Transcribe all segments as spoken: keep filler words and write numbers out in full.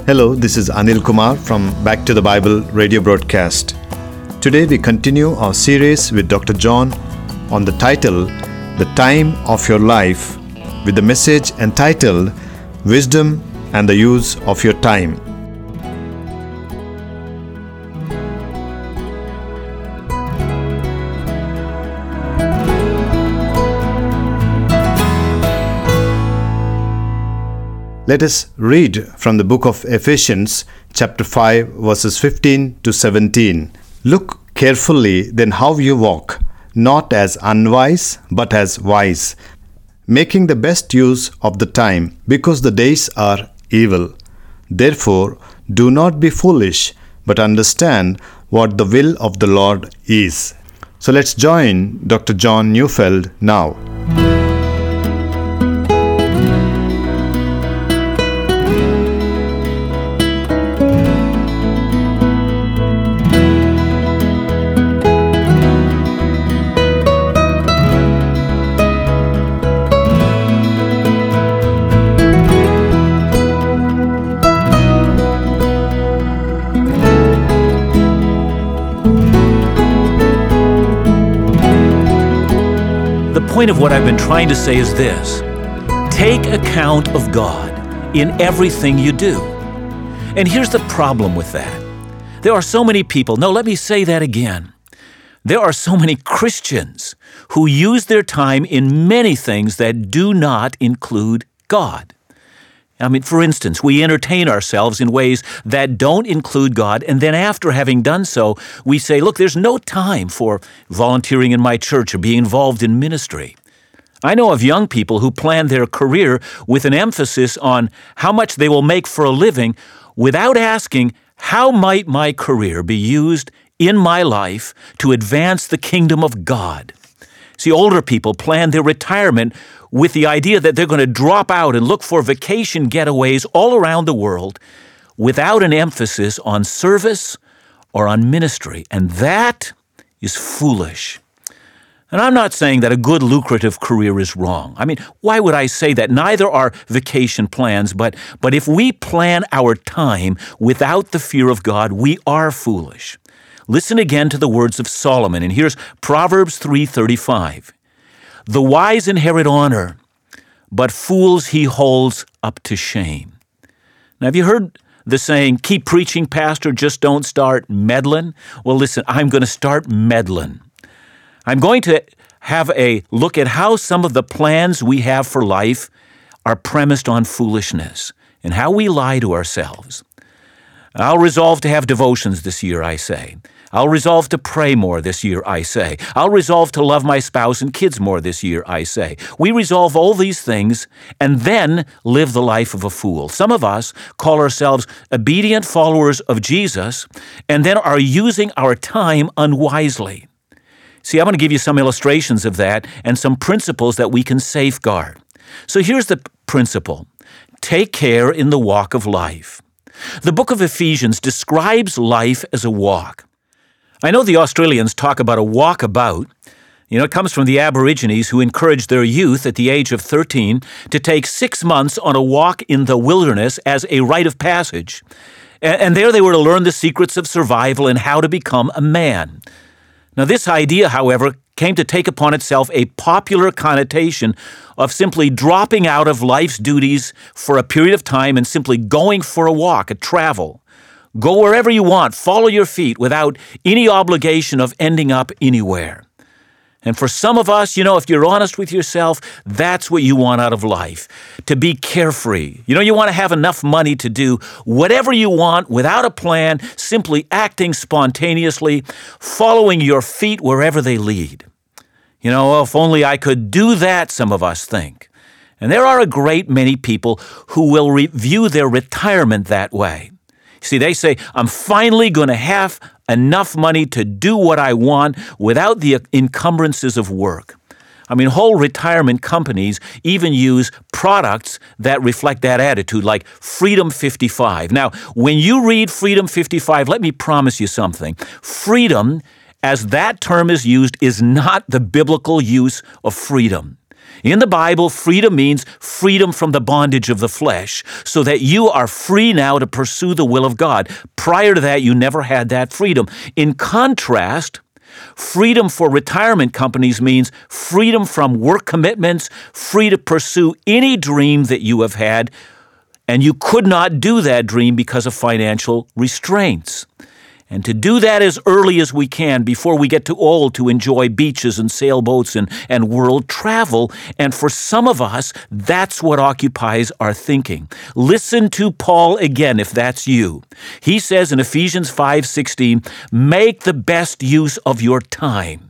Hello, this is Anil Kumar from Back to the Bible radio broadcast. Today we continue our series with Doctor John on the title, The Time of Your Life, with the message entitled, Wisdom and the Use of Your Time. Let us read from the book of Ephesians, chapter five, verses fifteen to seventeen. Look carefully then how you walk, not as unwise, but as wise, making the best use of the time, because the days are evil. Therefore, do not be foolish, but understand what the will of the Lord is. So let's join Doctor John Neufeld now. The point of what I've been trying to say is this: take account of God in everything you do. And here's the problem with that. There are so many people, no, let me say that again. There are so many Christians who use their time in many things that do not include God. I mean, for instance, we entertain ourselves in ways that don't include God, and then after having done so, we say, look, there's no time for volunteering in my church or being involved in ministry. I know of young people who plan their career with an emphasis on how much they will make for a living without asking, how might my career be used in my life to advance the kingdom of God? See, older people plan their retirement with the idea that they're going to drop out and look for vacation getaways all around the world without an emphasis on service or on ministry. And that is foolish. And I'm not saying that a good lucrative career is wrong. I mean, why would I say that? Neither are vacation plans, but, but if we plan our time without the fear of God, we are foolish. Listen again to the words of Solomon, and here's Proverbs three thirty-five. The wise inherit honor, but fools he holds up to shame. Now, have you heard the saying, keep preaching, pastor, just don't start meddling? Well, listen, I'm going to start meddling. I'm going to have a look at how some of the plans we have for life are premised on foolishness and how we lie to ourselves. I'll resolve to have devotions this year, I say. I'll resolve to pray more this year, I say. I'll resolve to love my spouse and kids more this year, I say. We resolve all these things and then live the life of a fool. Some of us call ourselves obedient followers of Jesus and then are using our time unwisely. See, I'm going to give you some illustrations of that and some principles that we can safeguard. So here's the principle. Take care in the walk of life. The book of Ephesians describes life as a walk. I know the Australians talk about a walkabout. You know, it comes from the Aborigines who encouraged their youth at the age of thirteen to take six months on a walk in the wilderness as a rite of passage. And there they were to learn the secrets of survival and how to become a man. Now, this idea, however, came to take upon itself a popular connotation of simply dropping out of life's duties for a period of time and simply going for a walk, a travel. Go wherever you want, follow your feet without any obligation of ending up anywhere. And for some of us, you know, if you're honest with yourself, that's what you want out of life, to be carefree. You know, you want to have enough money to do whatever you want without a plan, simply acting spontaneously, following your feet wherever they lead. You know, if only I could do that, some of us think. And there are a great many people who will re- view their retirement that way. See, they say, I'm finally going to have enough money to do what I want without the encumbrances of work. I mean, whole retirement companies even use products that reflect that attitude, like Freedom fifty-five. Now, when you read Freedom fifty-five, let me promise you something. Freedom, as that term is used, is not the biblical use of freedom. In the Bible, freedom means freedom from the bondage of the flesh, so that you are free now to pursue the will of God. Prior to that, you never had that freedom. In contrast, freedom for retirement companies means freedom from work commitments, free to pursue any dream that you have had, and you could not do that dream because of financial restraints. And to do that as early as we can before we get too old to enjoy beaches and sailboats and, and world travel. And for some of us, that's what occupies our thinking. Listen to Paul again if that's you. He says in Ephesians five sixteen, make the best use of your time.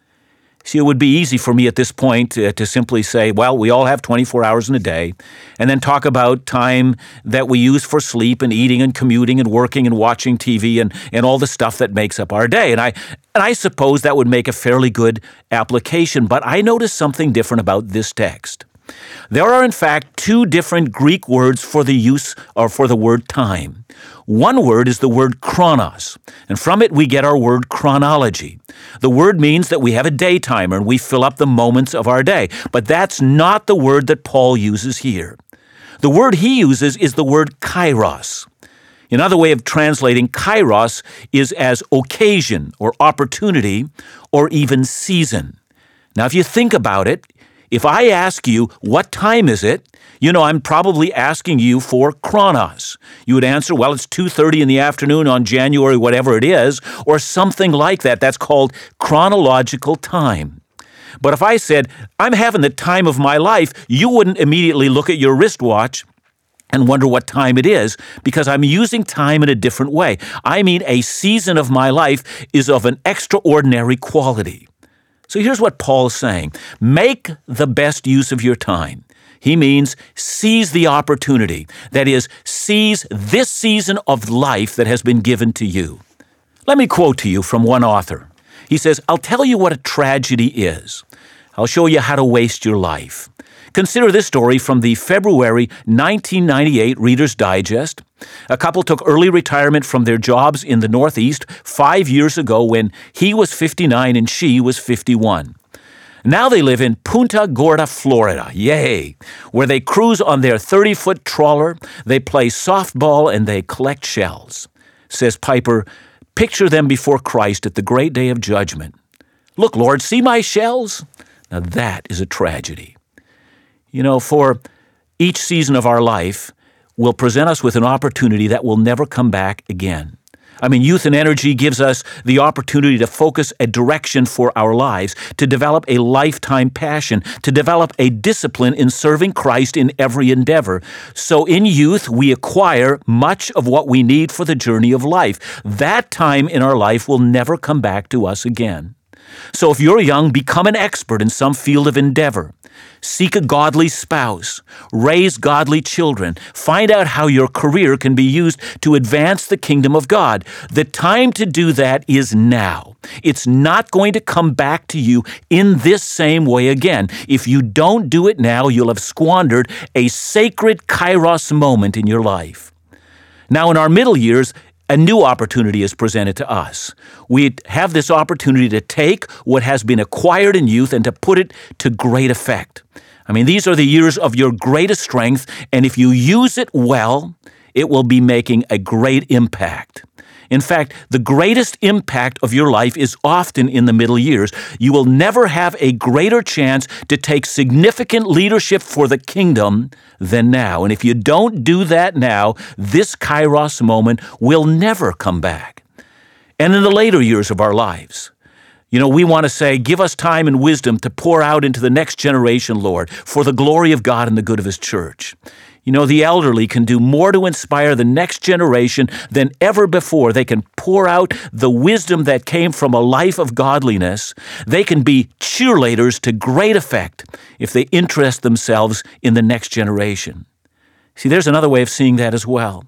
See, it would be easy for me at this point uh, to simply say, well, we all have twenty-four hours in a day, and then talk about time that we use for sleep and eating and commuting and working and watching T V and, and all the stuff that makes up our day. And I and I suppose that would make a fairly good application, but I noticed something different about this text. There are, in fact, two different Greek words for the use or for the word time. One word is the word chronos, and from it we get our word chronology. The word means that we have a day timer and we fill up the moments of our day, but that's not the word that Paul uses here. The word he uses is the word kairos. Another way of translating kairos is as occasion or opportunity or even season. Now, if you think about it, if I ask you, what time is it? You know, I'm probably asking you for chronos. You would answer, well, it's two thirty in the afternoon on January, whatever it is, or something like that. That's called chronological time. But if I said, I'm having the time of my life, you wouldn't immediately look at your wristwatch and wonder what time it is, because I'm using time in a different way. I mean, a season of my life is of an extraordinary quality. So here's what Paul's saying. Make the best use of your time. He means seize the opportunity. That is, seize this season of life that has been given to you. Let me quote to you from one author. He says, I'll tell you what a tragedy is. I'll show you how to waste your life. Consider this story from the February nineteen ninety-eight Reader's Digest. A couple took early retirement from their jobs in the Northeast five years ago when he was fifty-nine and she was fifty-one. Now they live in Punta Gorda, Florida, yay, where they cruise on their thirty-foot trawler, they play softball, and they collect shells. Says Piper, picture them before Christ at the great day of judgment. Look, Lord, see my shells? Now that is a tragedy. You know, for each season of our life will present us with an opportunity that will never come back again. I mean, youth and energy gives us the opportunity to focus a direction for our lives, to develop a lifetime passion, to develop a discipline in serving Christ in every endeavor. So in youth, we acquire much of what we need for the journey of life. That time in our life will never come back to us again. So if you're young, become an expert in some field of endeavor. Seek a godly spouse. Raise godly children. Find out how your career can be used to advance the kingdom of God. The time to do that is now. It's not going to come back to you in this same way again. If you don't do it now, you'll have squandered a sacred kairos moment in your life. Now, in our middle years, a new opportunity is presented to us. We have this opportunity to take what has been acquired in youth and to put it to great effect. I mean, these are the years of your greatest strength, and if you use it well, it will be making a great impact. In fact, the greatest impact of your life is often in the middle years. You will never have a greater chance to take significant leadership for the kingdom than now. And if you don't do that now, this kairos moment will never come back. And in the later years of our lives, you know, we want to say, give us time and wisdom to pour out into the next generation, Lord, for the glory of God and the good of His church. You know, the elderly can do more to inspire the next generation than ever before. They can pour out the wisdom that came from a life of godliness. They can be cheerleaders to great effect if they interest themselves in the next generation. See, there's another way of seeing that as well.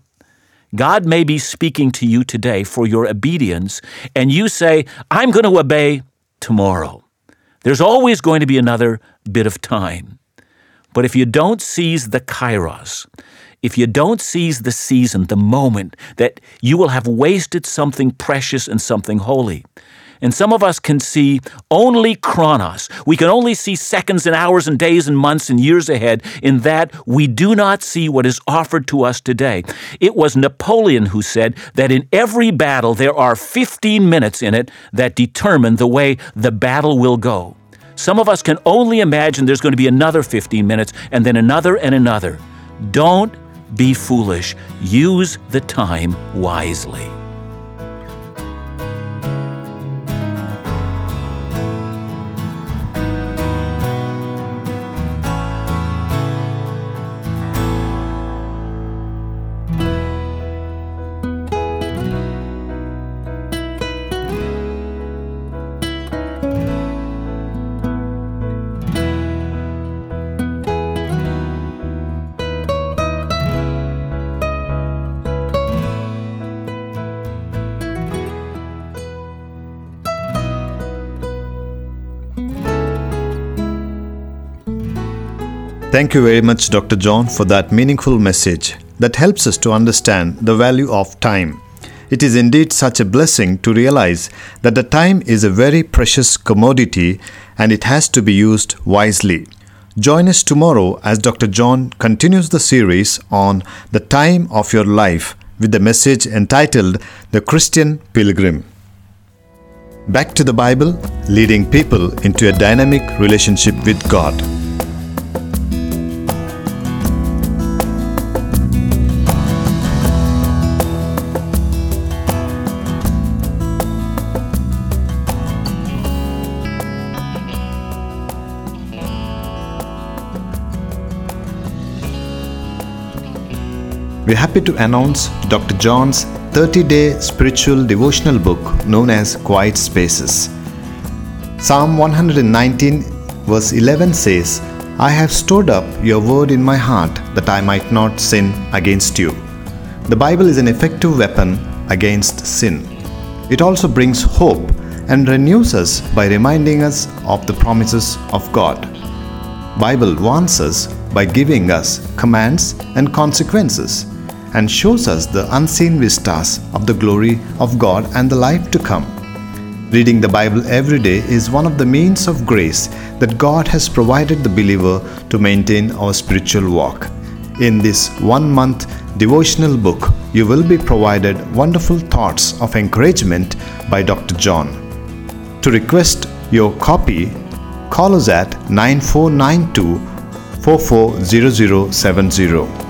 God may be speaking to you today for your obedience, and you say, I'm going to obey tomorrow. There's always going to be another bit of time. But if you don't seize the kairos, if you don't seize the season, the moment that you will have wasted something precious and something holy, And some of us can see only chronos. We can only see seconds and hours and days and months and years ahead. In that, we do not see what is offered to us today. It was Napoleon who said that in every battle there are fifteen minutes in it that determine the way the battle will go. Some of us can only imagine there's going to be another fifteen minutes and then another and another. Don't be foolish. Use the time wisely. Thank you very much, Doctor John, for that meaningful message that helps us to understand the value of time. It is indeed such a blessing to realize that the time is a very precious commodity and it has to be used wisely. Join us tomorrow as Doctor John continues the series on the time of your life with the message entitled The Christian Pilgrim. Back to the Bible, leading people into a dynamic relationship with God. We're happy to announce Doctor John's thirty-day spiritual devotional book known as Quiet Spaces. Psalm one nineteen verse eleven says, "I have stored up your word in my heart that I might not sin against you." The Bible is an effective weapon against sin. It also brings hope and renews us by reminding us of the promises of God. Bible warns us by giving us commands and consequences, and shows us the unseen vistas of the glory of God and the life to come. Reading the Bible every day is one of the means of grace that God has provided the believer to maintain our spiritual walk. In this one-month devotional book, you will be provided wonderful thoughts of encouragement by Doctor John. To request your copy, call us at nine four nine two, four four zero zero seven zero.